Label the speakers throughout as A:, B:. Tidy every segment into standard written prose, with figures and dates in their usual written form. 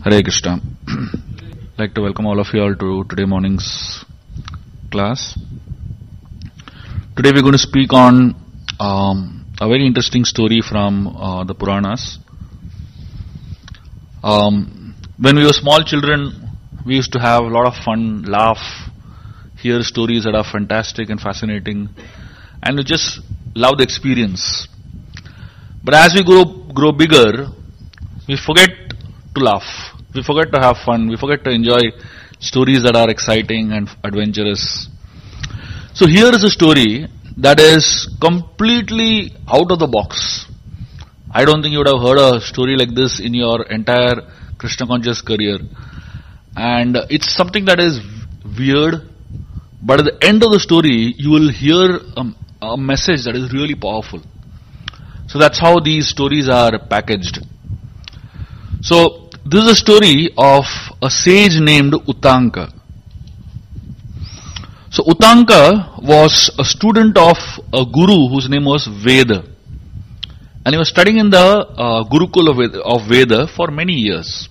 A: Hare Krishna. I'd like to welcome all of you all to today morning's class. Today we're going to speak on a very interesting story from the Puranas. When we were small children, we used to have a lot of fun, laugh, hear stories that are fantastic and fascinating, and we just love the experience. But as we grow bigger, we forget to laugh. We forget to have fun. We forget to enjoy stories that are exciting and adventurous. So here is a story that is completely out of the box. I don't think you would have heard a story like this in your entire Krishna conscious career. And it's something that is weird, but at the end of the story, you will hear a message that is really powerful. So that's how these stories are packaged. So this is a story of a sage named Uttanka. So Uttanka was a student of a guru whose name was Veda. And he was studying in the Gurukul of Veda for many years.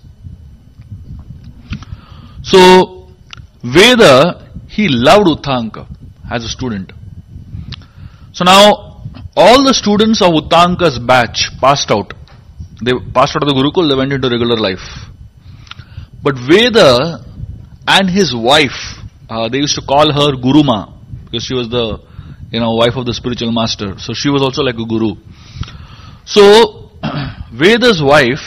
A: So Veda, he loved Uttanka as a student. So now all the students of Uttanka's batch passed out. They passed out of the Gurukul, they went into regular life. But Veda and his wife, they used to call her Guruma, because she was the wife of the spiritual master. So she was also like a guru. So Veda's wife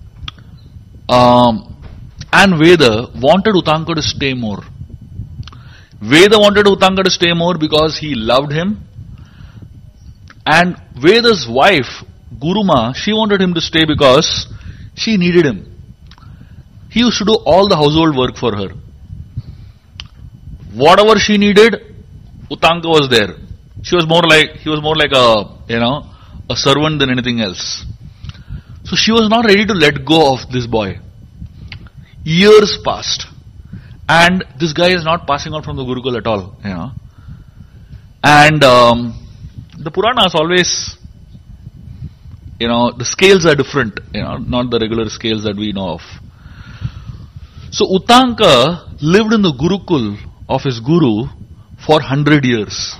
A: and Veda wanted Uttanka to stay more. Veda wanted Uttanka to stay more because he loved him. And Veda's wife, Guruma, she wanted him to stay because she needed him. He used to do all the household work for her. Whatever she needed, Uttanka was there. He was more like a servant than anything else. So she was not ready to let go of this boy. Years passed, and this guy is not passing out from the Gurukul at all. And the Puranas always, the scales are different, not the regular scales that we know of. So Uttanka lived in the Gurukul of his guru for 100 years.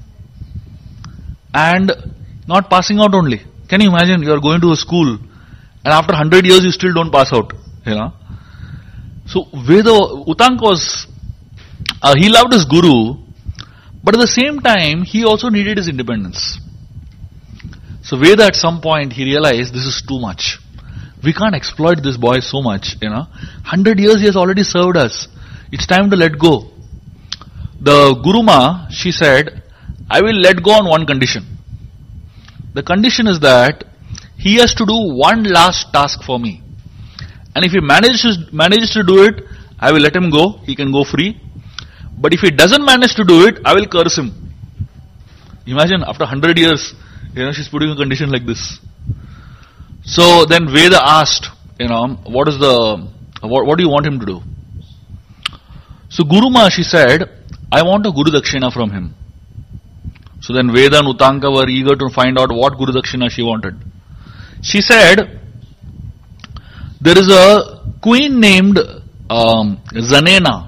A: And not passing out only. Can you imagine, you are going to a school and after 100 years you still don't pass out, So Uttanka was, he loved his guru, but at the same time he also needed his independence. So Veda at some point he realized this is too much. We can't exploit this boy so much, 100 years he has already served us. It's time to let go. The Guruma, she said, I will let go on one condition. The condition is that he has to do one last task for me. And if he manages to do it, I will let him go. He can go free. But if he doesn't manage to do it, I will curse him. Imagine after 100 years, she's putting a condition like this. So then Veda asked, what do you want him to do? So Guruma, she said, I want a Guru Dakshina from him. So then Veda and Uttanka were eager to find out what Guru Dakshina she wanted. She said, there is a queen named Zenana.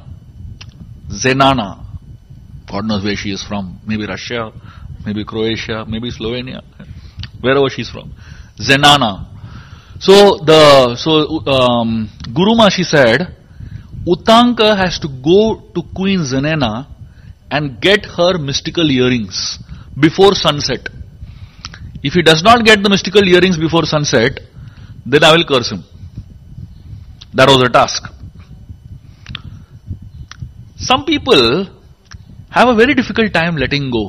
A: God knows where she is from. Maybe Russia, maybe Croatia, maybe Slovenia, wherever she's from. Zenana. So Guruma, she said, Uttanka has to go to Queen Zenana and get her mystical earrings before sunset. If he does not get the mystical earrings before sunset, then I will curse him. That was the task. Some people have a very difficult time letting go.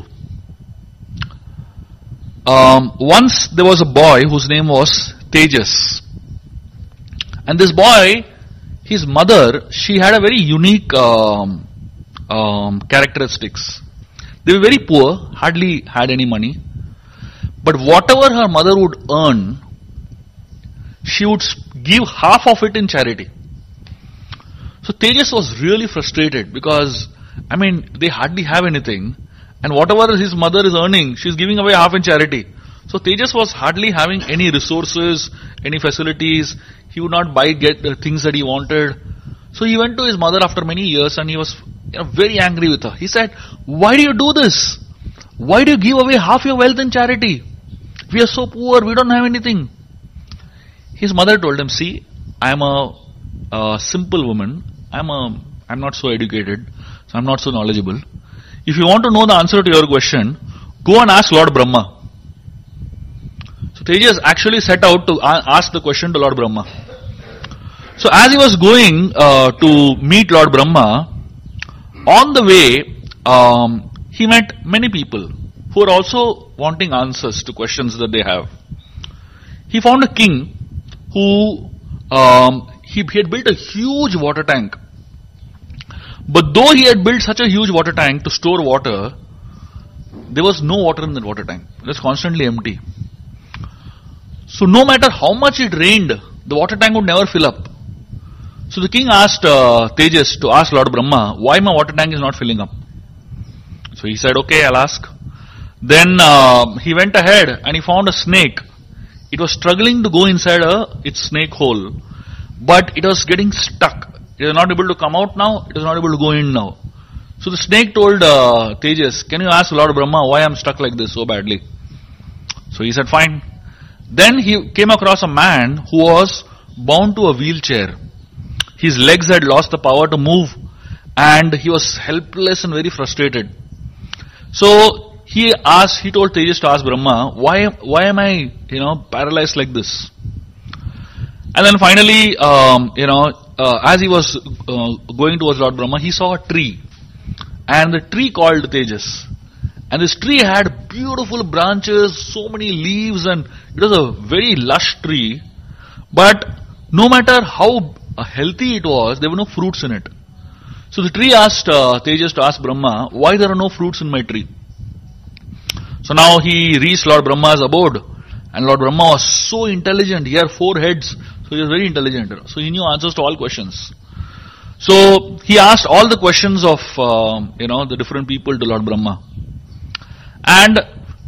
A: Once there was a boy whose name was Tejas. And this boy, his mother, she had a very unique characteristics. They were very poor, hardly had any money. But whatever her mother would earn, she would give half of it in charity. So Tejas was really frustrated because, they hardly have anything. And whatever his mother is earning, she's giving away half in charity. So So Tejas was hardly having any resources, any facilities. He would not get the things that he wanted. So he went to his mother after many years and he was very angry with her. He said, "Why do you do this? Why do you give away half your wealth in charity? We are so poor, we don't have anything." His mother told him, "See, I am a simple woman. I'm not so educated, so I'm not so knowledgeable. If you want to know the answer to your question, go and ask Lord Brahma." So Tejas actually set out to ask the question to Lord Brahma. So as he was going to meet Lord Brahma, on the way he met many people who are also wanting answers to questions that they have. He found a king who he had built a huge water tank. But though he had built such a huge water tank to store water, there was no water in that water tank. It was constantly empty. So no matter how much it rained, the water tank would never fill up. So the king asked Tejas to ask Lord Brahma, "Why my water tank is not filling up?" So he said, "Okay, I'll ask." Then he went ahead and he found a snake. It was struggling to go inside its snake hole, but it was getting stuck. It was not able to come out now, it was not able to go in now. So the snake told Tejas, "Can you ask Lord Brahma why I'm stuck like this so badly?" So he said, "Fine." Then he came across a man who was bound to a wheelchair. His legs had lost the power to move and he was helpless and very frustrated. So he told Tejas to ask Brahma, why am I, paralyzed like this? And then finally, as he was going towards Lord Brahma, he saw a tree. And the tree called Tejas. And this tree had beautiful branches, so many leaves, and it was a very lush tree. But no matter how healthy it was, there were no fruits in it. So the tree asked Tejas to ask Brahma, "Why there are no fruits in my tree?" So now he reached Lord Brahma's abode. And Lord Brahma was so intelligent. He had 4 heads. So he was very intelligent. So he knew answers to all questions. So he asked all the questions of, the different people to Lord Brahma. And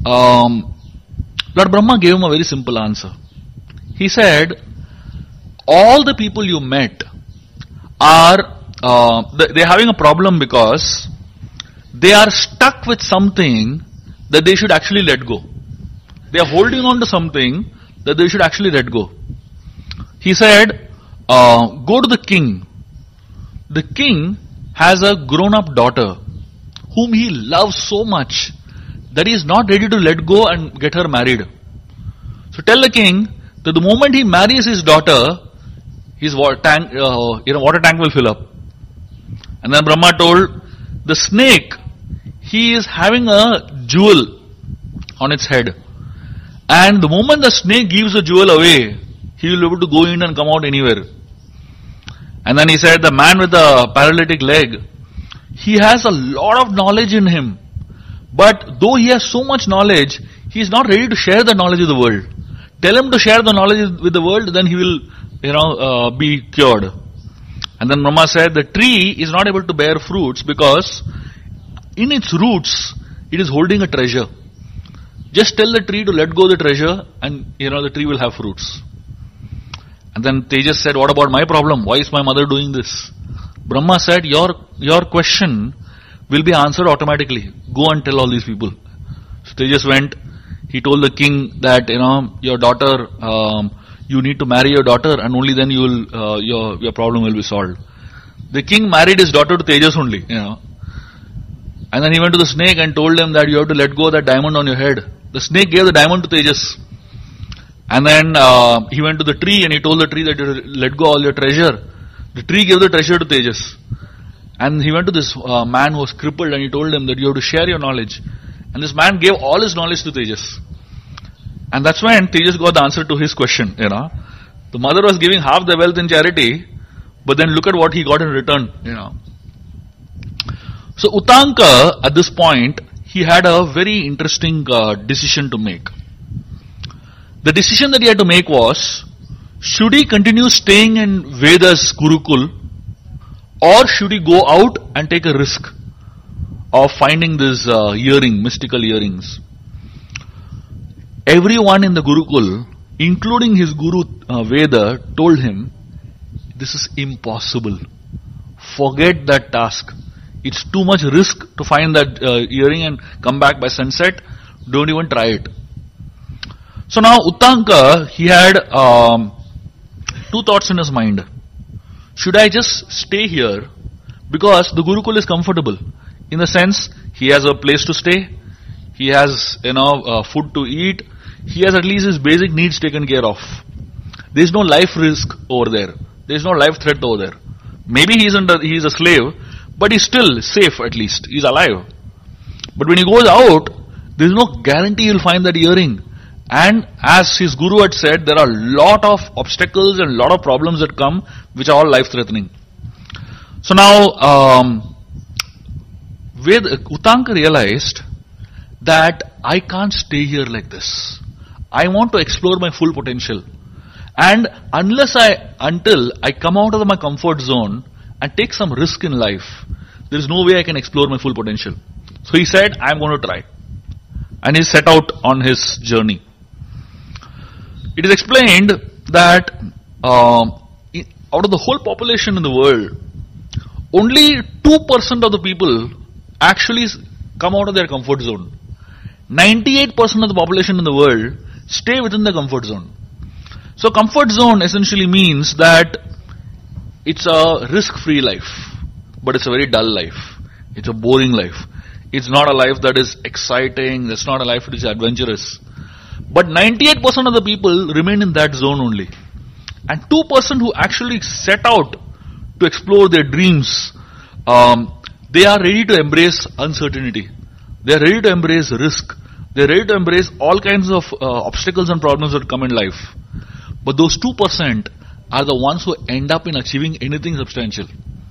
A: Lord Brahma gave him a very simple answer. He said, all the people you met are, they're having a problem because they are stuck with something that they should actually let go. They are holding on to something that they should actually let go. He said, go to the king. The king has a grown-up daughter whom he loves so much that he is not ready to let go and get her married. So tell the king that the moment he marries his daughter, his water tank will fill up. And then Brahma told the snake, he is having a jewel on its head. And the moment the snake gives the jewel away, he will be able to go in and come out anywhere. And then he said, the man with the paralytic leg, he has a lot of knowledge in him. But though he has so much knowledge, he is not ready to share the knowledge with the world. Tell him to share the knowledge with the world, then he will, be cured. And then Brahma said, the tree is not able to bear fruits because in its roots, it is holding a treasure. Just tell the tree to let go the treasure and, the tree will have fruits. And then Tejas said, what about my problem? Why is my mother doing this? Brahma said, your question will be answered automatically. Go and tell all these people. So Tejas went, he told the king that, your daughter, you need to marry your daughter and only then you will, your problem will be solved. The king married his daughter to Tejas only, And then he went to the snake and told him that you have to let go of that diamond on your head. The snake gave the diamond to Tejas. And then he went to the tree and he told the tree that you let go all your treasure. The tree gave the treasure to Tejas. And he went to this man who was crippled and he told him that you have to share your knowledge. And this man gave all his knowledge to Tejas. And that's when Tejas got the answer to his question, The mother was giving half the wealth in charity, but then look at what he got in return, So Utanka, at this point, he had a very interesting decision to make. The decision that he had to make was, should he continue staying in Veda's Gurukul, or should he go out and take a risk of finding this mystical earrings? everyone in the Gurukul, including his Guru Veda, told him, this is impossible. Forget that task. It's too much risk to find that earring and come back by sunset. Don't even try it. So now Uttanka, he had two thoughts in his mind. Should I just stay here? Because the Gurukul is comfortable. In the sense, he has a place to stay. He has, food to eat. He has at least his basic needs taken care of. There is no life risk over there. There is no life threat over there. Maybe he is a slave, but he's still safe at least. He's alive. But when he goes out, there is no guarantee he'll find that earring. And as his guru had said, there are a lot of obstacles and a lot of problems that come, which are all life threatening. So now, Uttanka realized that I can't stay here like this. I want to explore my full potential. And until I come out of my comfort zone and take some risk in life, there is no way I can explore my full potential. So he said, I'm going to try. And he set out on his journey. It is explained that out of the whole population in the world, only 2% of the people actually come out of their comfort zone. 98% of the population in the world stay within the comfort zone. So comfort zone essentially means that it's a risk-free life, but it's a very dull life. It's a boring life. It's not a life that is exciting. It's not a life that is adventurous. But 98% of the people remain in that zone only. And 2% who actually set out to explore their dreams, they are ready to embrace uncertainty. They are ready to embrace risk. They are ready to embrace all kinds of obstacles and problems that come in life. But those 2% are the ones who end up in achieving anything substantial.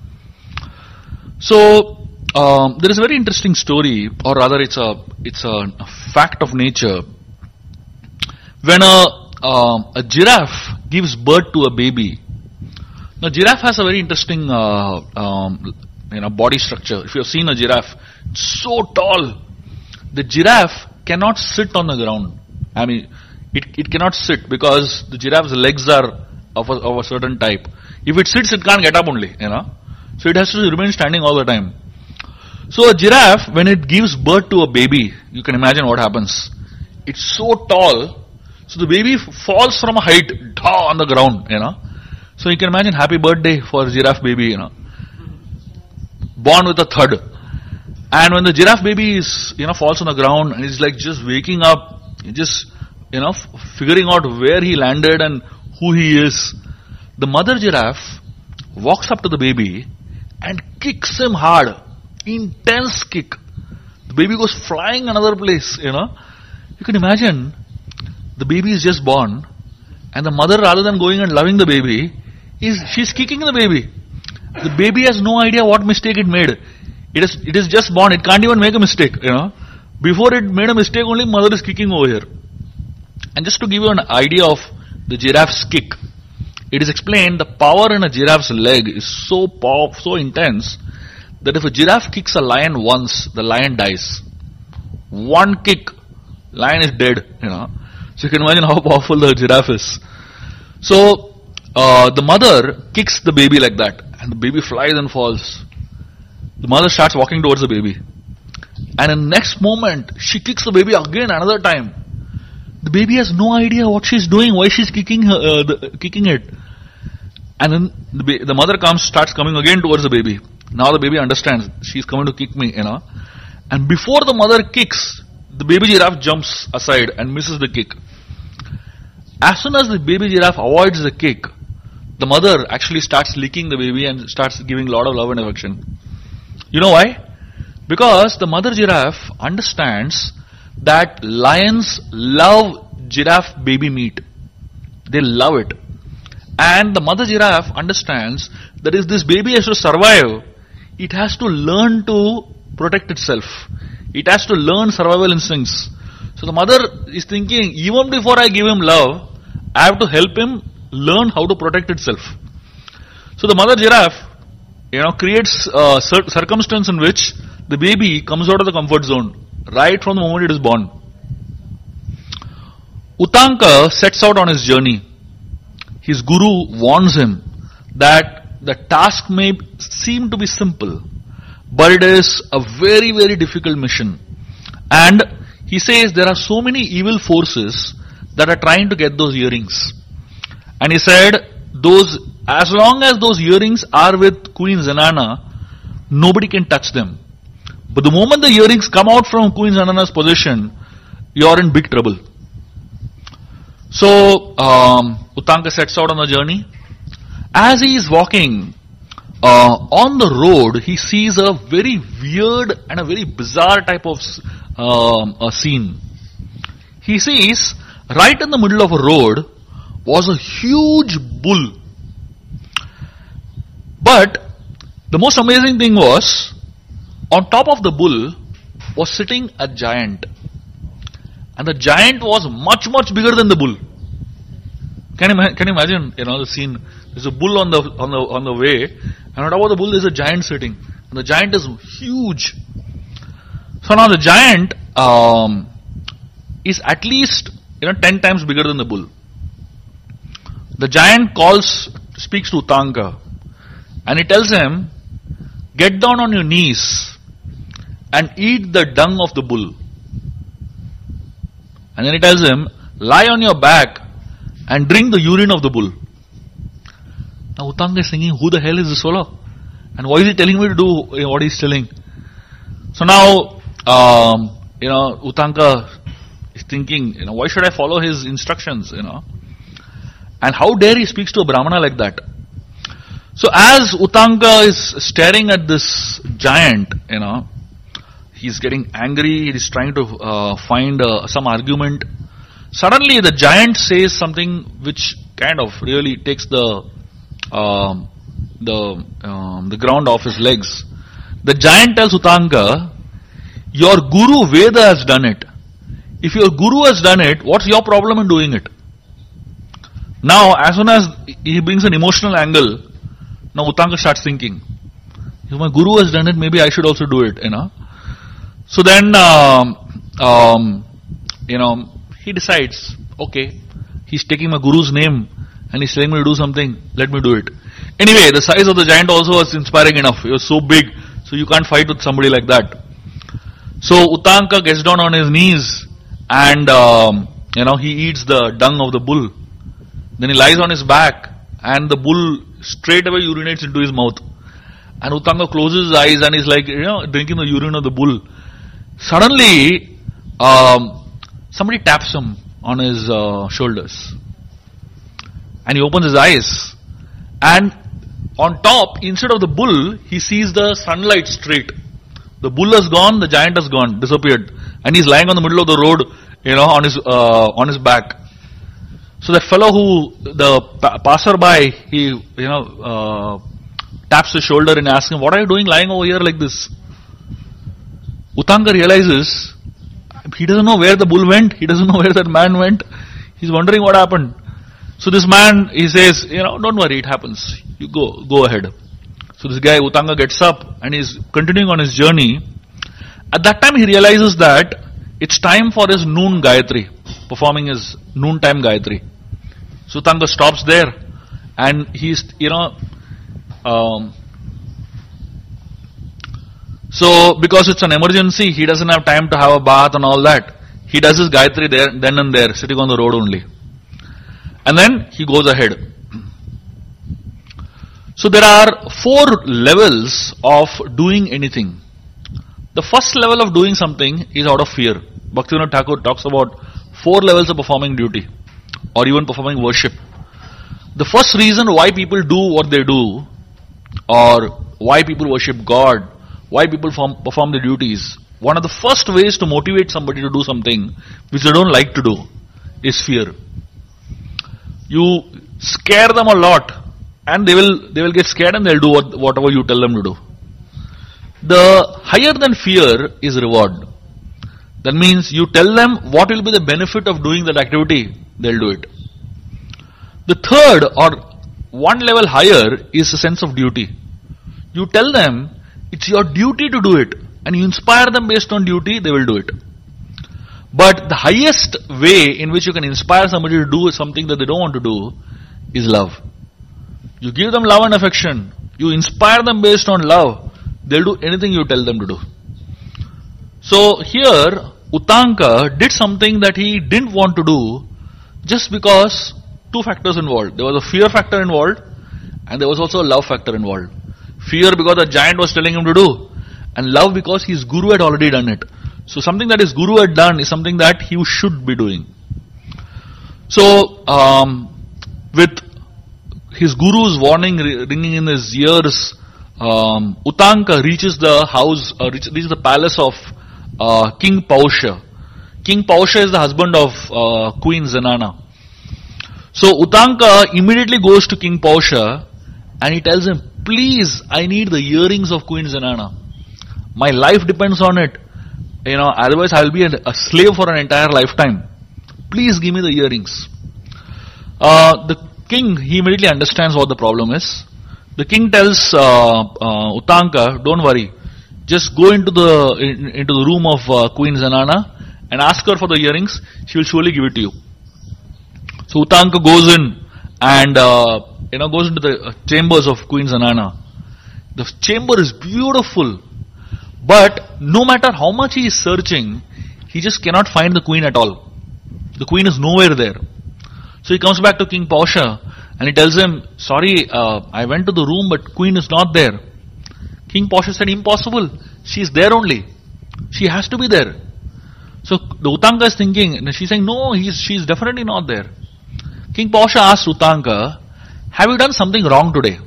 A: So, there is a very interesting story, or rather it's a fact of nature. When a giraffe gives birth to a baby, now giraffe has a very interesting body structure. If you have seen a giraffe, it's so tall. The giraffe cannot sit on the ground. I mean, it cannot sit because the giraffe's legs are of a certain type. If it sits, it can't get up only, So it has to remain standing all the time. So a giraffe, when it gives birth to a baby, you can imagine what happens. It's so tall, so the baby falls from a height on the ground, So you can imagine happy birthday for a giraffe baby, Born with a thud. And when the giraffe baby is, falls on the ground and he's like just waking up, just, figuring out where he landed and who he is, the mother giraffe walks up to the baby and kicks him hard. Intense kick. The baby goes flying another place, You can imagine, the baby is just born and the mother, rather than going and loving the baby, she's kicking the baby. The baby has no idea what mistake it made. It is just born. It can't even make a mistake, Before it made a mistake, only mother is kicking over here. And just to give you an idea of the giraffe's kick, it is explained the power in a giraffe's leg is so powerful, so intense, that if a giraffe kicks a lion once, the lion dies. One kick, lion is dead, So you can imagine how powerful the giraffe is. So, the mother kicks the baby like that, and the baby flies and falls. The mother starts walking towards the baby. And in the next moment, she kicks the baby again another time. The baby has no idea what she's doing, why she's kicking it. And then the mother starts coming again towards the baby. Now the baby understands, she's coming to kick me, And before the mother kicks, the baby giraffe jumps aside and misses the kick. As soon as the baby giraffe avoids the kick, the mother actually starts licking the baby and starts giving a lot of love and affection. You know why? Because the mother giraffe understands that lions love giraffe baby meat. They love it. And the mother giraffe understands that if this baby has to survive, it has to learn to protect itself. It has to learn survival instincts. So the mother is thinking, even before I give him love, I have to help him learn how to protect itself. So the mother giraffe, creates a circumstance in which the baby comes out of the comfort zone right from the moment it is born. Utanka sets out on his journey. His guru warns him that the task may seem to be simple, but it is a very, very difficult mission. And he says there are so many evil forces that are trying to get those earrings. And he said, as long as those earrings are with Queen Zenana, nobody can touch them. But the moment the earrings come out from Queen Zenana's possession, you are in big trouble. So, Utanka sets out on the journey. As he is walking on the road, he sees a very weird and a very bizarre type of scene. He sees right in the middle of a road was a huge bull. But the most amazing thing was, on top of the bull was sitting a giant. And the giant was much, much bigger than the bull. Can you imagine, the scene? There's a bull on the way, and on top of the bull there's a giant sitting. And the giant is huge. So now the giant is at least 10 times bigger than the bull. The giant speaks to Utanka, and he tells him, get down on your knees and eat the dung of the bull. And then he tells him, lie on your back and drink the urine of the bull. Now Utanka is thinking, who the hell is this fellow? And why is he telling me to do what he's telling? So now, Utanka is thinking, why should I follow his instructions, And how dare he speaks to a Brahmana like that? So as Utanka is staring at this giant, he's getting angry, he's trying to find some argument. Suddenly the giant says something which kind of really takes the ground off his legs. The giant tells Utanka, your guru Veda has done it. If your guru has done it, what's your problem in doing it? Now, as soon as he brings an emotional angle, now Utanka starts thinking, if my guru has done it, maybe I should also do it, So then, he decides, okay, he's taking my guru's name and he's telling me to do something, let me do it. Anyway, the size of the giant also was inspiring enough. He was so big, so you can't fight with somebody like that. So Utanka gets down on his knees and, he eats the dung of the bull. Then he lies on his back and the bull straight away urinates into his mouth. And Utanka closes his eyes and he's like, drinking the urine of the bull. Suddenly, somebody taps him on his shoulders. And he opens his eyes. And on top, instead of the bull, he sees the sunlight straight. The bull has gone, the giant has gone, disappeared. And he's lying on the middle of the road, on his back. So that fellow the passerby, he, taps his shoulder and asks him, what are you doing lying over here like this? Utanka realizes, he doesn't know where the bull went, he doesn't know where that man went, he's wondering what happened. So this man, he says, don't worry, it happens, you go ahead. So this guy, Utanka, gets up and he's continuing on his journey. At that time he realizes that it's time for his noon Gayatri, performing his noontime Gayatri. So Utanka stops there and he's, so because it's an emergency, he doesn't have time to have a bath and all that. He does his Gayatri there, then and there, sitting on the road only. And then he goes ahead. So there are 4 levels of doing anything. The first level of doing something is out of fear. Bhaktivinoda Thakur talks about 4 levels of performing duty or even performing worship. The first reason why people do what they do, or why people worship God, why people perform their duties, one of the first ways to motivate somebody to do something which they don't like to do is fear. You scare them a lot and they will get scared and they'll do whatever you tell them to do. The higher than fear is reward. That means you tell them what will be the benefit of doing that activity, they'll do it. The third or one level higher is a sense of duty. You tell them it's your duty to do it and you inspire them based on duty, they will do it. But the highest way in which you can inspire somebody to do something that they don't want to do is love. You give them love and affection. You inspire them based on love. They'll do anything you tell them to do. So here, Uttanka did something that he didn't want to do just because two factors involved. There was a fear factor involved and there was also a love factor involved. Fear because the giant was telling him to do, and love because his guru had already done it. So something that his guru had done is something that he should be doing. So with his guru's warning ringing in his ears, Uttanka reaches the house, reaches the palace of King Pausha. King Pausha is the husband of Queen Zenana. So Uttanka immediately goes to King Pausha and he tells him, please, I need the earrings of Queen Zenana. My life depends on it. Otherwise I will be a slave for an entire lifetime. Please give me the earrings. The king, he immediately understands what the problem is. The king tells Uttanka, don't worry, just go into the room of Queen Zenana and ask her for the earrings. She will surely give it to you. So Uttanka goes in and goes into the chambers of Queen Zenana. The chamber is beautiful, but no matter how much he is searching, he just cannot find the queen at all. The queen is nowhere there. So he comes back to King Pausha and he tells him, sorry, I went to the room but queen is not there. King Pausha said, impossible. She is there only. She has to be there. So the Uttanka is thinking, and she's saying, no, she is definitely not there. King Pausha asked Uttanka, have you done something wrong today?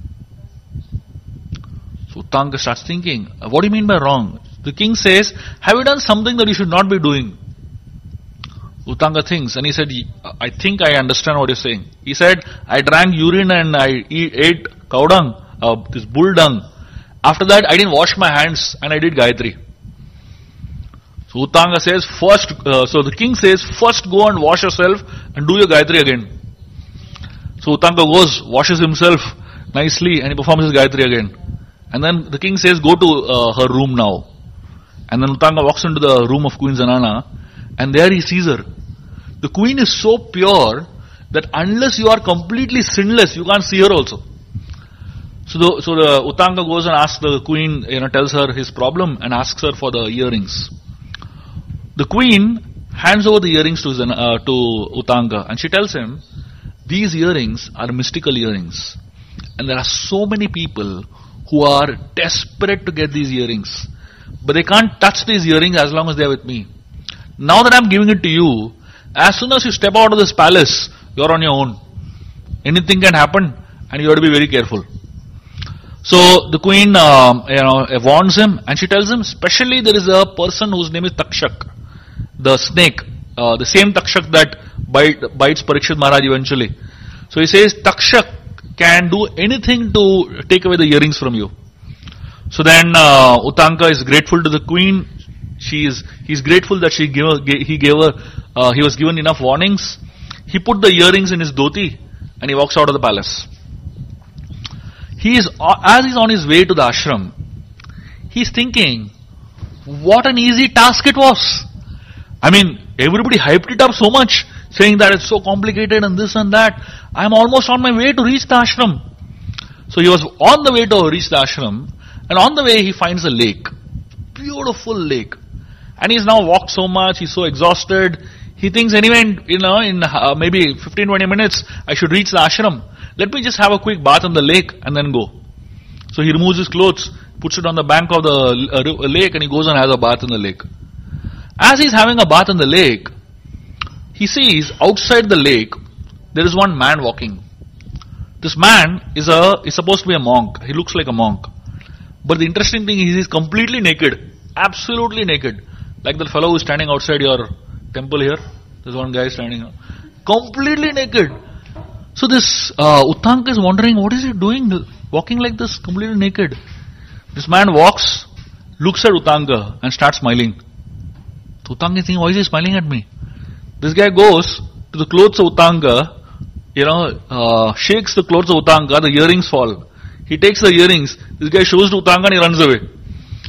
A: So Uttanka starts thinking, what do you mean by wrong? The king says, have you done something that you should not be doing? Uttanka thinks, and he said, I think I understand what you're saying. He said, I drank urine and I ate cow dung, this bull dung. After that, I didn't wash my hands and I did Gayatri. So Uttanka says, so the king says, first go and wash yourself and do your Gayatri again. So Uttanka goes, washes himself nicely and he performs his Gayatri again. And then the king says, go to her room now. And then Uttanka walks into the room of Queen Zenana and there he sees her. The queen is so pure that unless you are completely sinless, you can't see her also. So the Uttanka goes and asks the queen, tells her his problem and asks her for the earrings. The queen hands over the earrings to Uttanka and she tells him, these earrings are mystical earrings. And there are so many people who are desperate to get these earrings. But they can't touch these earrings as long as they are with me. Now that I am giving it to you, as soon as you step out of this palace, you are on your own. Anything can happen and you have to be very careful. So the queen warns him and she tells him, especially there is a person whose name is Takshak, the snake, the same Takshak that bites Parikshit Maharaj eventually. So he says, Takshak can do anything to take away the earrings from you. So then Uttanka is grateful to the queen. He's grateful that he was given enough warnings. He put the earrings in his dhoti and he walks out of the palace. As he's on his way to the ashram, he's thinking, what an easy task it was. I mean, everybody hyped it up so much, saying that it's so complicated and this and that. I'm almost on my way to reach the ashram. So he was on the way to reach the ashram, and on the way he finds a lake. Beautiful lake. And he's now walked so much, he's so exhausted. He thinks anyway, in maybe 15-20 minutes, I should reach the ashram. Let me just have a quick bath in the lake and then go. So he removes his clothes, puts it on the bank of the lake and he goes and has a bath in the lake. As he's having a bath in the lake, he sees outside the lake, there is one man walking. This man is supposed to be a monk. He looks like a monk. But the interesting thing is he's completely naked. Absolutely naked. Like the fellow who's standing outside your temple here. There's one guy standing here. Completely naked. So this Uttanka is wondering, what is he doing? Walking like this, completely naked. This man walks, looks at Uttanka and starts smiling. So Uttanka is thinking, why is he smiling at me? This guy goes to the clothes of Uttanka, shakes the clothes of Uttanka, the earrings fall. He takes the earrings, this guy shows to Uttanka and he runs away.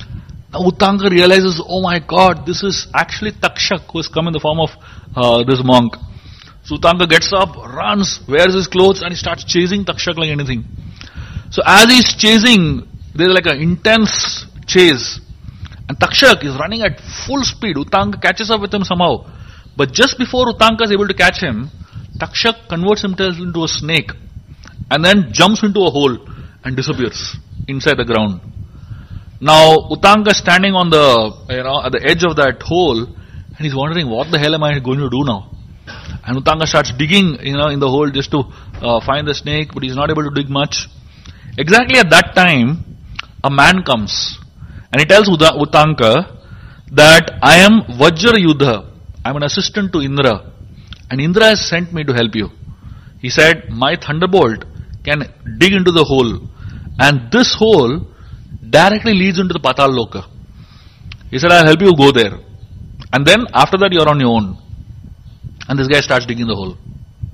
A: Now Uttanka realizes, oh my God, this is actually Takshak who has come in the form of this monk. So Uttanka gets up, runs, wears his clothes, and he starts chasing Takshak like anything. So as he's chasing, there's like an intense chase. And Takshak is running at full speed. Uttanka catches up with him somehow. But just before Uttanka is able to catch him, Takshak converts himself into a snake and then jumps into a hole and disappears inside the ground. Now Uttanka standing on the at the edge of that hole, and he's wondering, what the hell am I going to do now? And Uttanka starts digging in the hole just to find the snake, but he's not able to dig much. Exactly at that time, a man comes and he tells Uttanka that I am Vajra Yudha. I'm an assistant to Indra, and Indra has sent me to help you. He said, my thunderbolt can dig into the hole, and this hole directly leads into the Patal Loka. He said, I'll help you go there. And then after that you're on your own. And this guy starts digging the hole.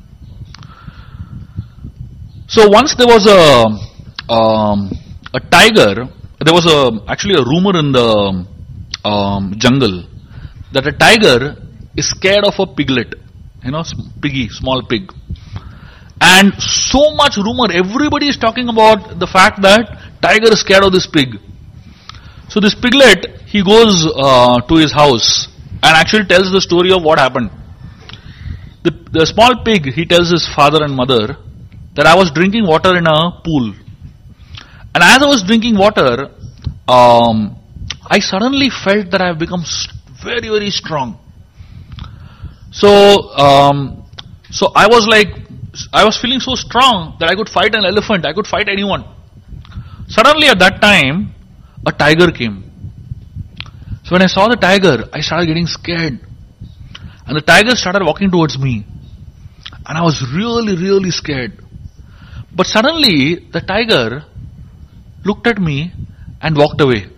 A: So once there was a tiger, there was actually a rumor in the jungle that a tiger is scared of a piglet, piggy, small pig. And so much rumor, everybody is talking about the fact that tiger is scared of this pig. So this piglet, he goes to his house and actually tells the story of what happened. The small pig, he tells his father and mother that I was drinking water in a pool. And as I was drinking water, I suddenly felt that I have become very, very strong. So I was feeling so strong that I could fight an elephant, I could fight anyone. Suddenly at that time, a tiger came. So when I saw the tiger, I started getting scared. And the tiger started walking towards me. And I was really, really scared. But suddenly, the tiger looked at me and walked away.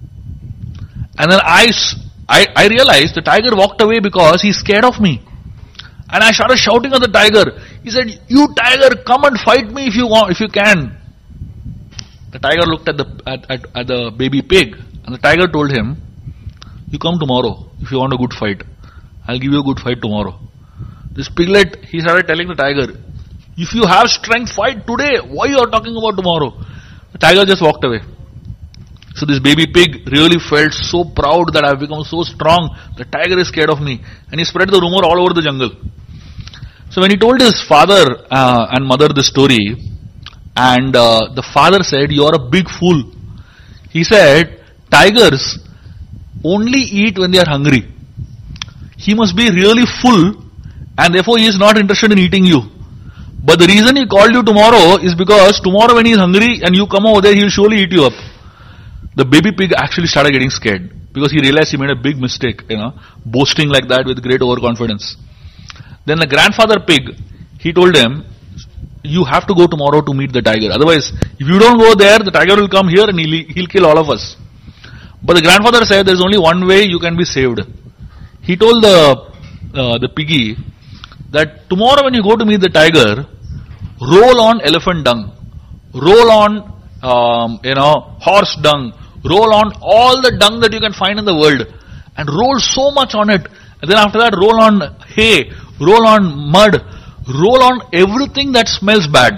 A: And then I realized the tiger walked away because he's scared of me. And I started shouting at the tiger. He said, you tiger, come and fight me if you can. The tiger looked at the baby pig, and the tiger told him, you come tomorrow if you want a good fight. I'll give you a good fight tomorrow. This piglet, he started telling the tiger, if you have strength, fight today. Why you are talking about tomorrow? The tiger just walked away. So this baby pig really felt so proud that I have become so strong. The tiger is scared of me. And he spread the rumor all over the jungle. So when he told his father and mother this story, and the father said, you are a big fool. He said, tigers only eat when they are hungry. He must be really full, and therefore he is not interested in eating you. But the reason he called you tomorrow is because tomorrow when he is hungry and you come over there, he will surely eat you up. The baby pig actually started getting scared because he realized he made a big mistake, boasting like that with great overconfidence. Then the grandfather pig, he told him, you have to go tomorrow to meet the tiger. Otherwise, if you don't go there, the tiger will come here and he'll kill all of us. But the grandfather said, there's only one way you can be saved. He told the piggy that tomorrow when you go to meet the tiger, roll on elephant dung, roll on horse dung, roll on all the dung that you can find in the world, and roll so much on it. And then after that, roll on hay, roll on mud, roll on everything that smells bad.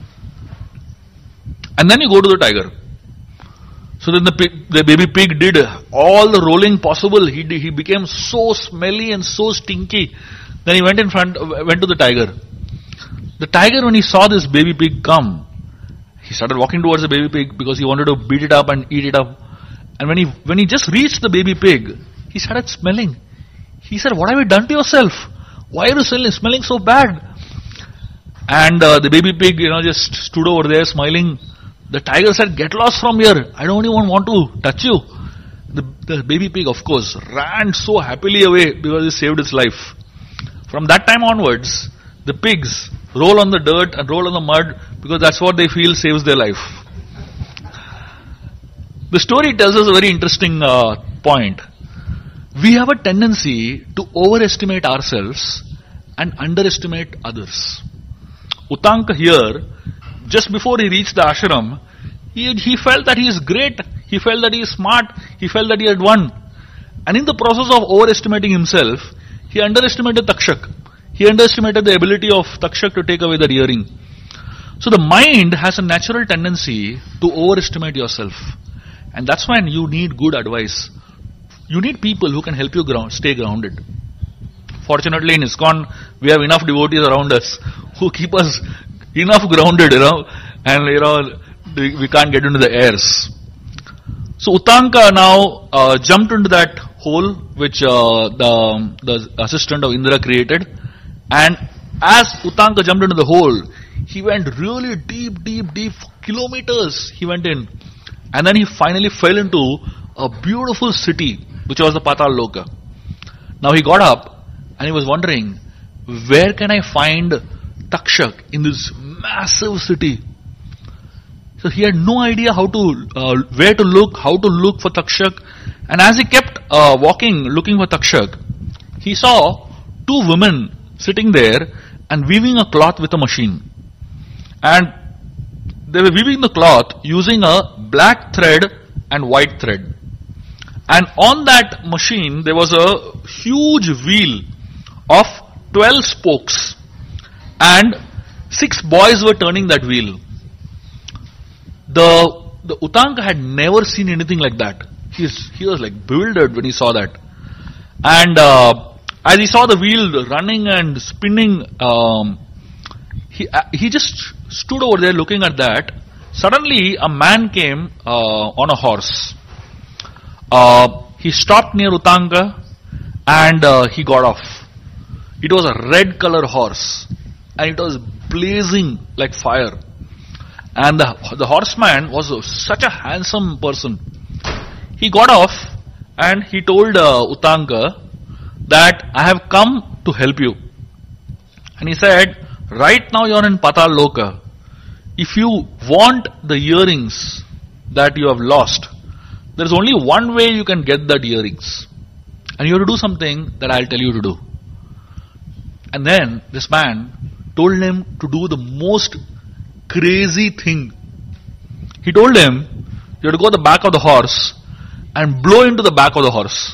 A: And then you go to the tiger. So then the baby pig did all the rolling possible. He became so smelly and so stinky. Then he went to the tiger. The tiger, when he saw this baby pig come, he started walking towards the baby pig because he wanted to beat it up and eat it up. And when he just reached the baby pig, he started smelling. He said, what have you done to yourself? Why are you smelling so bad? And the baby pig, just stood over there smiling. The tiger said, get lost from here. I don't even want to touch you. The baby pig, of course, ran so happily away because he saved his life. From that time onwards, the pigs roll on the dirt and roll on the mud because that's what they feel saves their life. The story tells us a very interesting point. We have a tendency to overestimate ourselves and underestimate others. Uttanka here, just before he reached the ashram, he felt that he is great. He felt that he is smart. He felt that he had won. And in the process of overestimating himself, he underestimated Takshak. He underestimated the ability of Takshak to take away the earring. So the mind has a natural tendency to overestimate yourself. And that's when you need good advice. You need people who can help you stay grounded. Fortunately in ISKCON, we have enough devotees around us who keep us enough grounded, and we can't get into the airs. So Utanka now jumped into that hole which the assistant of Indra created, and as Utanka jumped into the hole, he went really deep, kilometers he went in, and then he finally fell into a beautiful city which was the Patal Loka. Now he got up and he was wondering, where can I find Takshak in this massive city? So he had no idea where to look, how to look for Takshak. And as he kept walking, looking for Takshak, he saw two women sitting there and weaving a cloth with a machine. And they were weaving the cloth using a black thread and white thread. And on that machine, there was a huge wheel of 12 spokes. And 6 boys were turning that wheel. The Utanka had never seen anything like that. He was like bewildered when he saw that. And as he saw the wheel running and spinning, he just stood over there looking at that. Suddenly a man came on a horse. He stopped near Utanka and he got off. It was a red color horse and it was blazing like fire. And the horseman was such a handsome person. He got off and he told Utanka that I have come to help you. And he said, right now you are in Patal Loka. If you want the earrings that you have lost, there is only one way you can get that earrings. And you have to do something that I will tell you to do. And then this man told him to do the most crazy thing. He told him, you have to go to the back of the horse and blow into the back of the horse.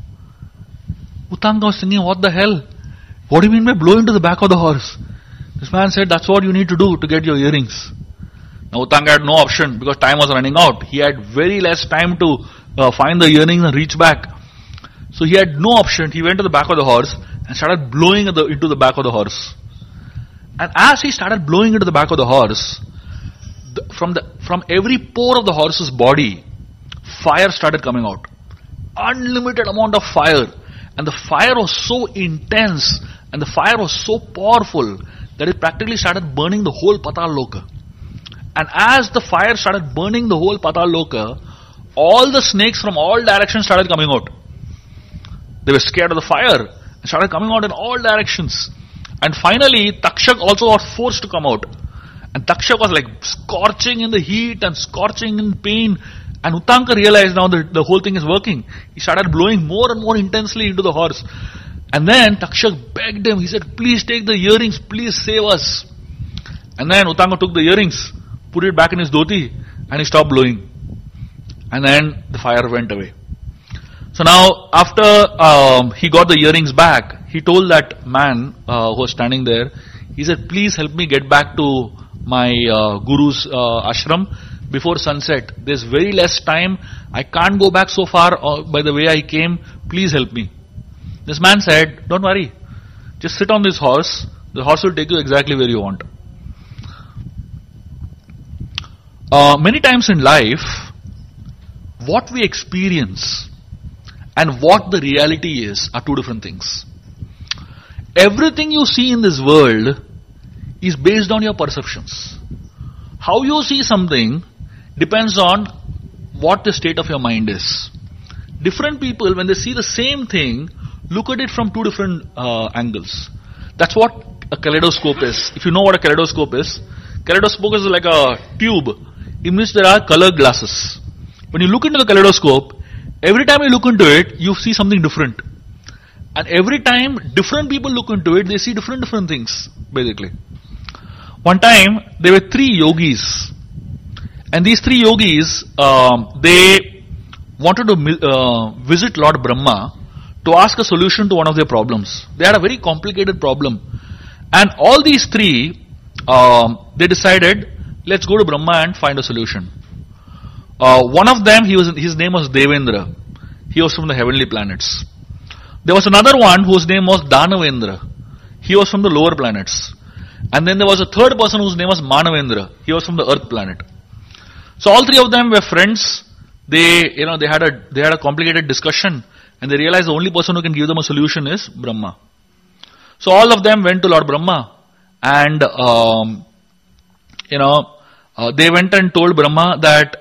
A: Utanka was thinking, what the hell? What do you mean by blow into the back of the horse? This man said, that's what you need to do to get your earrings. Now Utanka had no option because time was running out. He had very less time to find the earrings and reach back. So he had no option. He went to the back of the horse and started blowing into the back of the horse. And as he started blowing into the back of the horse, from every pore of the horse's body, fire started coming out. Unlimited amount of fire. And the fire was so intense and the fire was so powerful that it practically started burning the whole Patal Loka. And as the fire started burning the whole Patal Loka, all the snakes from all directions started coming out. They were scared of the fire and started coming out in all directions. And finally, Takshak also got forced to come out. And Takshak was like scorching in the heat and scorching in pain. And Utanka realized now that the whole thing is working. He started blowing more and more intensely into the horse. And then Takshak begged him. He said, please take the earrings. Please save us. And then Utanka took the earrings, put it back in his dhoti, and he stopped blowing. And then the fire went away. So now, after he got the earrings back, he told that man who was standing there, he said, please help me get back to my guru's ashram before sunset. There's very less time. I can't go back so far by the way I came. Please help me. This man said, don't worry. Just sit on this horse. The horse will take you exactly where you want. Many times in life, what we experience and what the reality is are two different things. Everything you see in this world is based on your perceptions. How you see something depends on what the state of your mind is. Different people, when they see the same thing, look at it from two different angles. That's what a kaleidoscope is. If you know what a kaleidoscope is like a tube in which there are color glasses. When you look into the kaleidoscope, every time you look into it, you see something different. And every time different people look into it, they see different things, basically. One time, there were 3 yogis. And these 3 yogis, they wanted to visit Lord Brahma to ask a solution to one of their problems. They had a very complicated problem. And all these three, they decided, let's go to Brahma and find a solution. One of them, his name was Devendra. He was from the heavenly planets. There was another one whose name was Danavendra. He was from the lower planets. And then there was a third person whose name was Manavendra. He was from the earth planet. So all three of them were friends. They had a complicated discussion, and they realized the only person who can give them a solution is Brahma. So all of them went to Lord Brahma, and they went and told Brahma that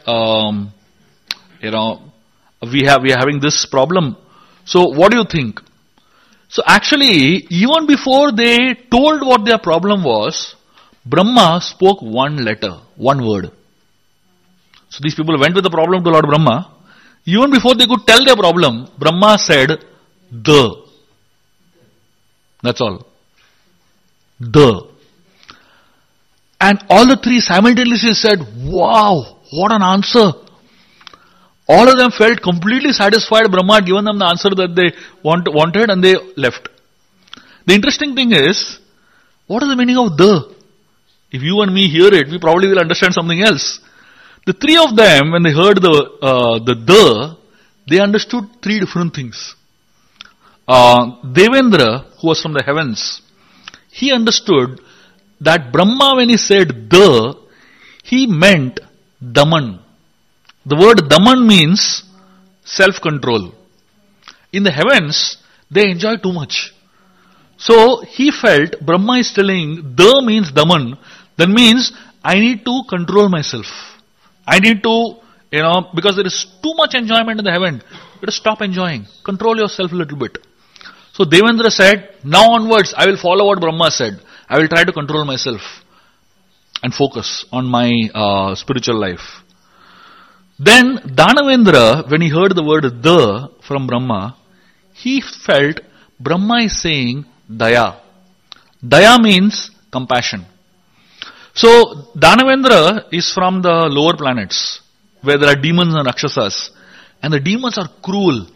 A: we are having this problem. So what do you think? So actually, even before they told what their problem was, Brahma spoke one letter, one word. So these people went with the problem to Lord Brahma. Even before they could tell their problem, Brahma said, the. That's all. The. And all the three simultaneously said, wow, what an answer. All of them felt completely satisfied. Brahma had given them the answer that they wanted, and they left. The interesting thing is, what is the meaning of the? If you and me hear it, we probably will understand something else. The three of them, when they heard the, they understood three different things. Devendra, who was from the heavens, he understood that Brahma, when he said the, he meant Daman. The word Daman means self-control. In the heavens, they enjoy too much. So he felt Brahma is telling the means Daman, that means I need to control myself. I need to, because there is too much enjoyment in the heaven, you have to stop enjoying. Control yourself a little bit. So Devendra said, now onwards, I will follow what Brahma said. I will try to control myself and focus on my spiritual life. Then Danavendra, when he heard the word the from Brahma, he felt Brahma is saying daya. Daya means compassion. So Danavendra is from the lower planets, where there are demons and rakshasas. And the demons are cruel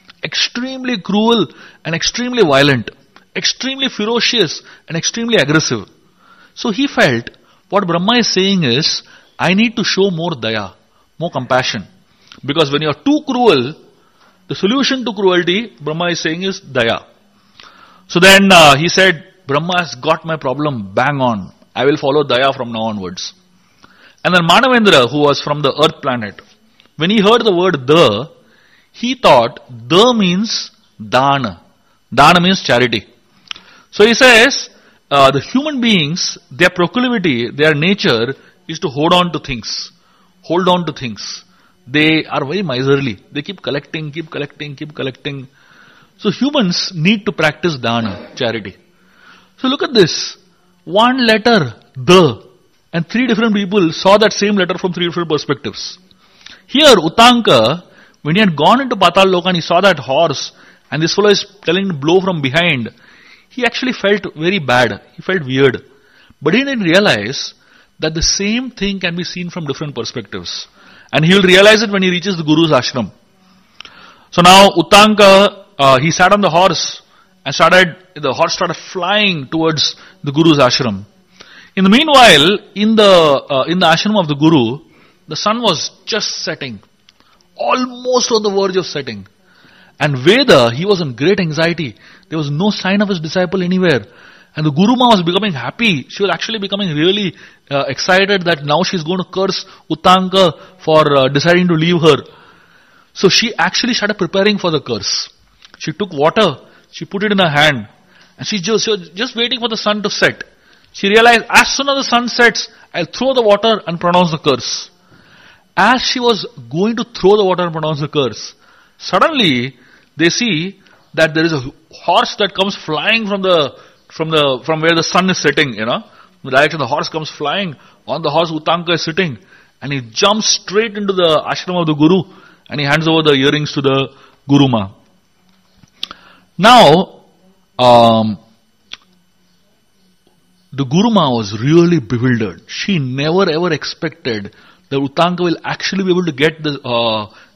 A: and extremely violent, extremely ferocious and extremely aggressive. So he felt what Brahma is saying is, I need to show more daya, more compassion. Because when you are too cruel, the solution to cruelty, Brahma is saying, is daya. So then he said, Brahma has got my problem bang on. I will follow daya from now onwards. And then Manavendra, who was from the earth planet, when he heard the word the, he thought the means dana. Dana means charity. So he says, the human beings, their proclivity, their nature is to hold on to things. Hold on to things. They are very miserly. They keep collecting. So humans need to practice dana, charity. So look at this. One letter, the, and three different people saw that same letter from three different perspectives. Here, Utanka, when he had gone into Patal Loka and he saw that horse, and this fellow is telling him to blow from behind, he actually felt very bad. He felt weird. But he didn't realize that the same thing can be seen from different perspectives. And he will realize it when he reaches the Guru's ashram. So now Utanka, he sat on the horse and the horse started flying towards the Guru's ashram. In the meanwhile, in the ashram of the Guru, the sun was just setting. Almost on the verge of setting. And Veda, he was in great anxiety. There was no sign of his disciple anywhere. And the Guru Ma was becoming happy. She was actually becoming really excited that now she's going to curse Utanka for deciding to leave her. So she actually started preparing for the curse. She took water, she put it in her hand, and she was just waiting for the sun to set. She realized, as soon as the sun sets, I'll throw the water and pronounce the curse. As she was going to throw the water and pronounce the curse, suddenly they see that there is a horse that comes flying from where the sun is setting, the direction the horse comes flying. On the horse Utanka is sitting, and he jumps straight into the ashram of the Guru, and he hands over the earrings to the Guru Ma. Now, the Guru Ma was really bewildered. She never ever expected that Utanka will actually be able to get the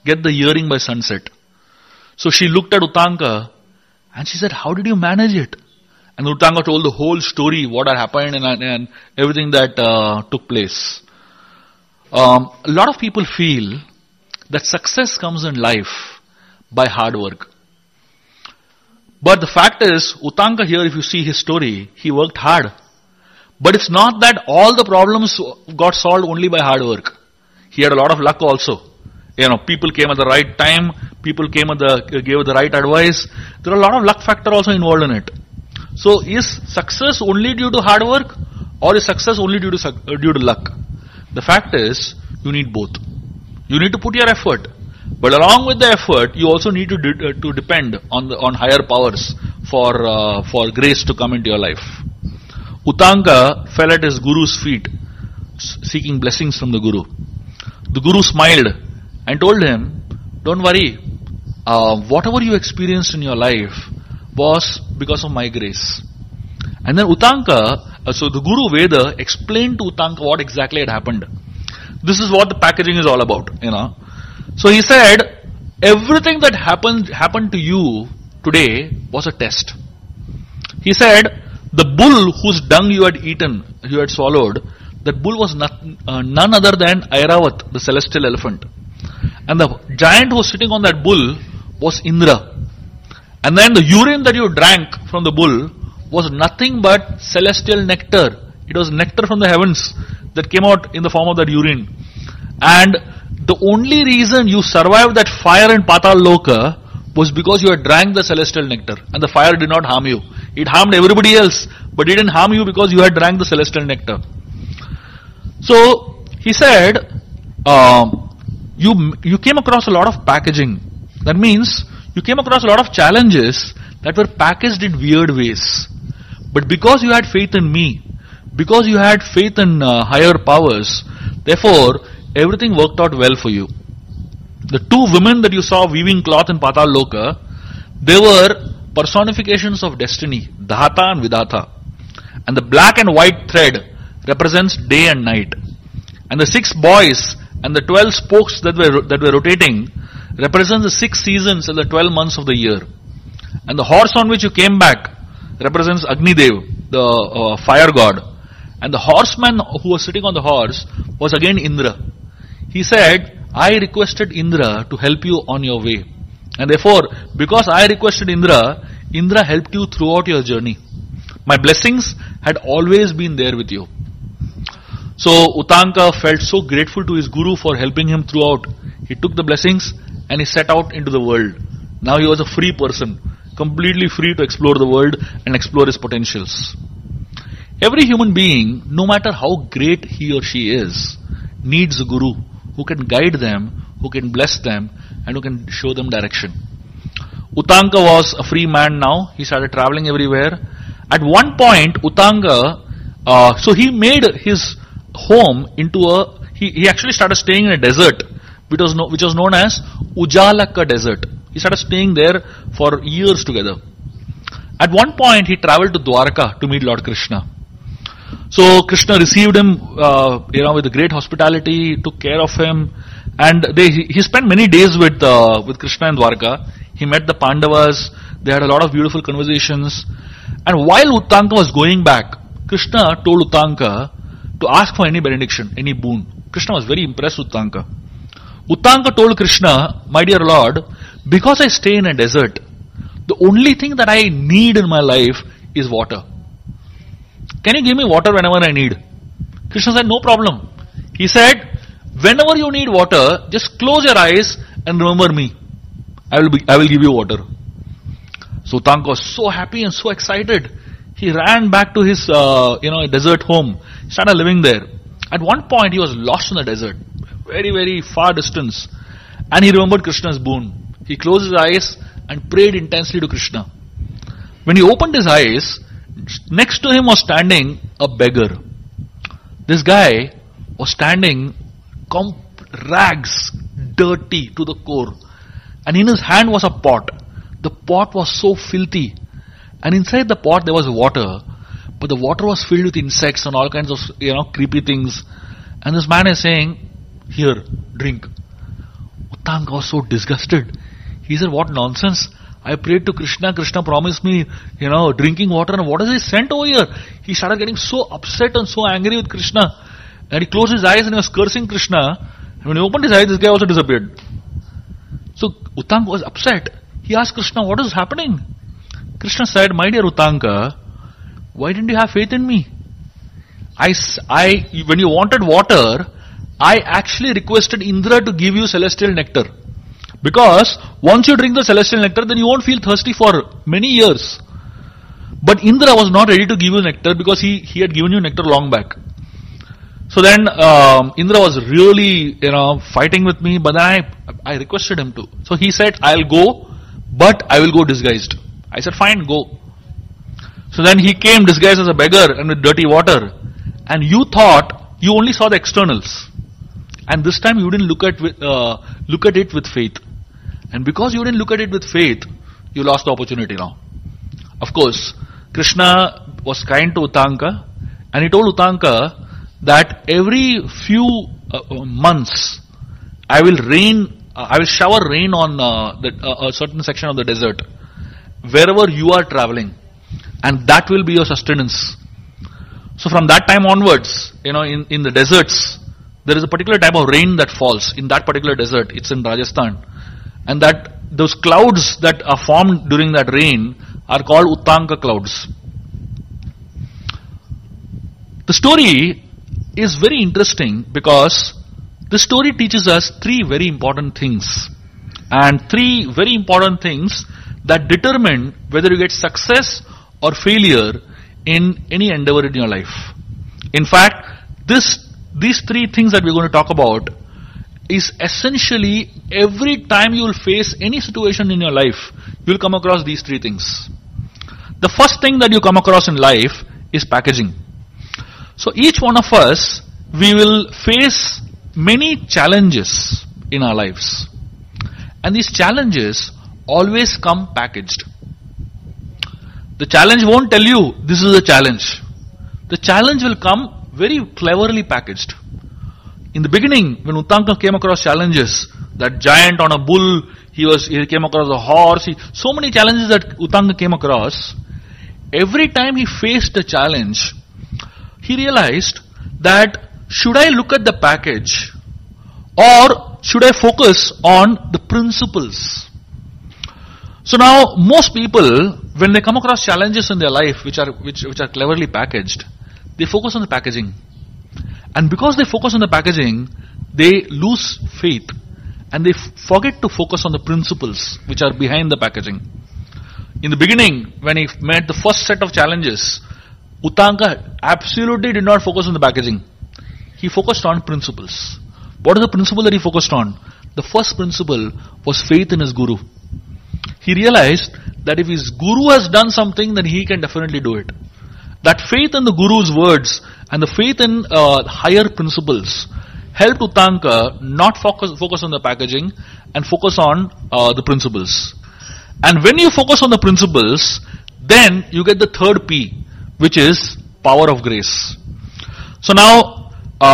A: get the earring by sunset. So she looked at Utanka and she said, how did you manage it? And Utanka told the whole story, what had happened and everything that took place. A lot of people feel that success comes in life by hard work. But the fact is, Utanka here, if you see his story, he worked hard. But it's not that all the problems got solved only by hard work. He had a lot of luck also. People came at the right time, people gave the right advice. There are a lot of luck factor also involved in it. So is success only due to hard work, or is success only due to luck? The fact is, you need both. You need to put your effort, but along with the effort, you also need to depend on higher powers for grace to come into your life. Utanka fell at his guru's feet, seeking blessings from the guru. The guru smiled and told him, don't worry, whatever you experienced in your life was because of my grace. And then Utanka, so the Guru Veda explained to Utanka what exactly had happened. This is what the packaging is all about, So he said, everything that happened to you today was a test. He said, the bull whose dung you had eaten, you had swallowed, that bull was none other than Airavat, the celestial elephant. And the giant who was sitting on that bull was Indra. And then the urine that you drank from the bull was nothing but celestial nectar. It was nectar from the heavens that came out in the form of that urine. And the only reason you survived that fire in Patal Loka was because you had drank the celestial nectar. And the fire did not harm you. It harmed everybody else, but it didn't harm you because you had drank the celestial nectar. So he said, you came across a lot of packaging. That means you came across a lot of challenges that were packaged in weird ways. But because you had faith in me, because you had faith in higher powers, therefore everything worked out well for you. The two women that you saw weaving cloth in Patal Loka, they were personifications of destiny, Dhata and Vidhata. And the black and white thread represents day and night. And the 6 boys and the 12 spokes that were rotating represents the 6 seasons and the 12 months of the year. And the horse on which you came back represents Agni Dev, the fire god. And the horseman who was sitting on the horse was again Indra. He said, I requested Indra to help you on your way. And therefore, because I requested Indra, Indra helped you throughout your journey. My blessings had always been there with you. So Utanka felt so grateful to his guru for helping him throughout. He took the blessings and he set out into the world. Now he was a free person, completely free to explore the world and explore his potentials. Every human being, no matter how great he or she is, needs a guru who can guide them, who can bless them, and who can show them direction. Utanka was a free man now. He started traveling everywhere. At one point, Utanka, so he made his home into he actually started staying in a desert, which was known as Ujalaka Desert. He started staying there for years together. At one point, he traveled to Dwarka to meet Lord Krishna. So Krishna received him, with great hospitality, took care of him, and he spent many days with Krishna in Dwarka. He met the Pandavas. They had a lot of beautiful conversations. And while Utanka was going back, Krishna told Utanka to ask for any benediction, any boon. Krishna was very impressed with Utanka. Utanka told Krishna, my dear Lord, because I stay in a desert, the only thing that I need in my life is water. Can you give me water whenever I need? Krishna said, no problem. He said, whenever you need water, just close your eyes and remember me. I will give you water. So Utanka was so happy and so excited. He ran back to his desert home, started living there. At one point he was lost in the desert, very, very far distance, and he remembered Krishna's boon. He closed his eyes and prayed intensely to Krishna. When he opened his eyes, next to him was standing a beggar. This guy was standing rags, dirty to the core, and in his hand was a pot. The pot was so filthy, and inside the pot there was water, but the water was filled with insects and all kinds of creepy things. And this man is saying, here, drink. Uttanka was so disgusted. He said, what nonsense. I prayed to Krishna. Krishna promised me, drinking water. And what has he sent over here? He started getting so upset and so angry with Krishna. And he closed his eyes and he was cursing Krishna. And when he opened his eyes, this guy also disappeared. So Uttanka was upset. He asked Krishna, what is happening? Krishna said, my dear Uttanka, why didn't you have faith in me? When you wanted water, I actually requested Indra to give you celestial nectar. Because once you drink the celestial nectar, then you won't feel thirsty for many years. But Indra was not ready to give you nectar because he had given you nectar long back. So then Indra was really fighting with me, but then I requested him to. So he said, I'll go, but I will go disguised. I said, fine, go. So then he came disguised as a beggar and with dirty water. And you thought you only saw the externals. And this time you didn't look at it with faith. And because you didn't look at it with faith, you lost the opportunity now. Of course, Krishna was kind to Uttanka, and he told Uttanka that every few months I will shower rain on a certain section of the desert, wherever you are traveling, and that will be your sustenance. So from that time onwards, in the deserts, there is a particular type of rain that falls in that particular desert. It's in Rajasthan. And that those clouds that are formed during that rain are called Uttanka clouds. The story is very interesting because the story teaches us three very important things. And three very important things that determine whether you get success or failure in any endeavor in your life. In fact, these three things that we're going to talk about is essentially every time you will face any situation in your life, you will come across these three things. The first thing that you come across in life is packaging. So each one of us, we will face many challenges in our lives. And these challenges always come packaged. The challenge won't tell you this is a challenge. The challenge will come very cleverly packaged. In the beginning, when Uttanka came across challenges, that giant on a bull, he came across a horse, so many challenges that Uttanka came across, every time he faced a challenge, he realized that should I look at the package or should I focus on the principles? So now most people, when they come across challenges in their life which are cleverly packaged, they focus on the packaging. And because they focus on the packaging, they lose faith and they forget to focus on the principles which are behind the packaging. In the beginning, when he met the first set of challenges, Uttanka absolutely did not focus on the packaging. He focused on principles. What is the principle that he focused on? The first principle was faith in his guru. He realized that if his guru has done something, then he can definitely do it. That faith in the guru's words and the faith in higher principles helped Uttanka not focus on the packaging and focus on the principles. And when you focus on the principles, then you get the third P, which is power of grace. So now,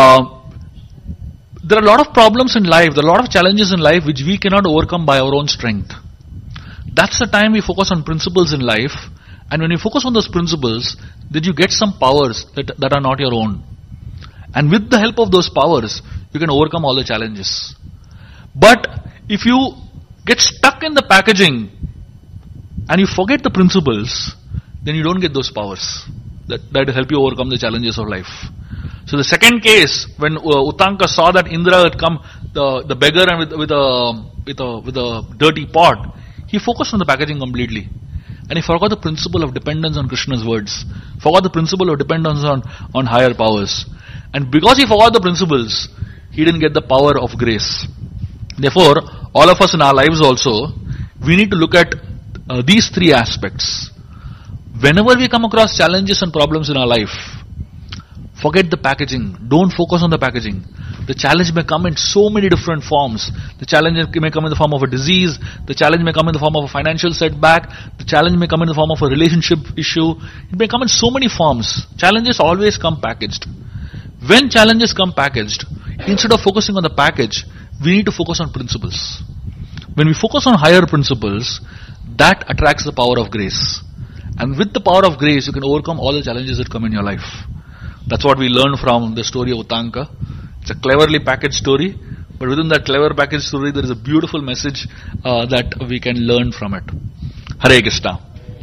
A: there are a lot of problems in life, there are a lot of challenges in life which we cannot overcome by our own strength. That's the time we focus on principles in life. And when you focus on those principles, then you get some powers that are not your own. And with the help of those powers, you can overcome all the challenges. But if you get stuck in the packaging and you forget the principles, then you don't get those powers that help you overcome the challenges of life. So the second case, when Uttanka saw that Indra had come, the beggar and with a dirty pot, he focused on the packaging completely. And he forgot the principle of dependence on Krishna's words. Forgot the principle of dependence on higher powers. And because he forgot the principles, he didn't get the power of grace. Therefore, all of us in our lives also, we need to look at these three aspects. Whenever we come across challenges and problems in our life, forget the packaging. Don't focus on the packaging. The challenge may come in so many different forms. The challenge may come in the form of a disease. The challenge may come in the form of a financial setback. The challenge may come in the form of a relationship issue. It may come in so many forms. Challenges always come packaged. When challenges come packaged, instead of focusing on the package, we need to focus on principles. When we focus on higher principles, that attracts the power of grace. And with the power of grace, you can overcome all the challenges that come in your life. That's what we learn from the story of Uttanka. It's a cleverly packaged story, but within that clever packaged story, there is a beautiful message that we can learn from it. Hare Krishna.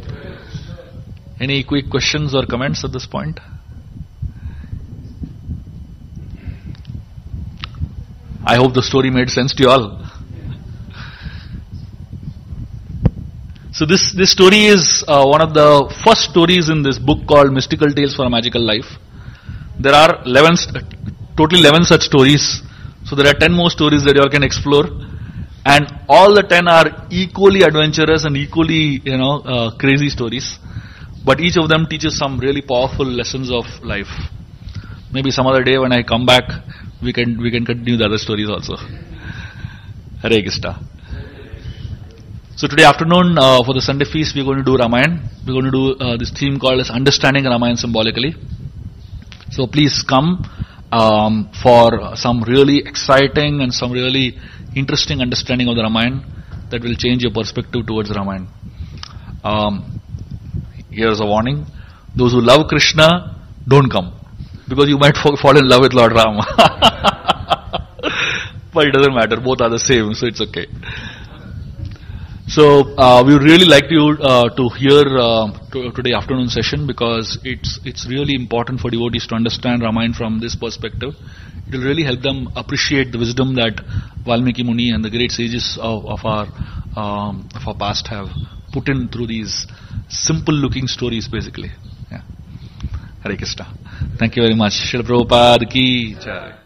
A: Any quick questions or comments at this point? I hope the story made sense to you all. So this story is one of the first stories in this book called Mystical Tales for a Magical Life. There are total 11 such stories. So there are 10 more stories that you all can explore. And all the 10 are equally adventurous and equally, crazy stories. But each of them teaches some really powerful lessons of life. Maybe some other day when I come back, we can continue the other stories also. Hare Krishna. So today afternoon for the Sunday feast, we're going to do Ramayana. We're going to do this theme called as Understanding Ramayana Symbolically. So please come for some really exciting and some really interesting understanding of the Ramayana that will change your perspective towards Ramayana. Here's a warning. Those who love Krishna, don't come. Because you might fall in love with Lord Rama. But it doesn't matter. Both are the same, so it's okay. So we would really like you to hear today afternoon session, because it's really important for devotees to understand Ramayana from this perspective. It will really help them appreciate the wisdom that Valmiki Muni and the great sages of our past have put in through these simple looking stories, basically. Yeah. Hare Krishna. Thank you very much. Srila Prabhupada ki jai.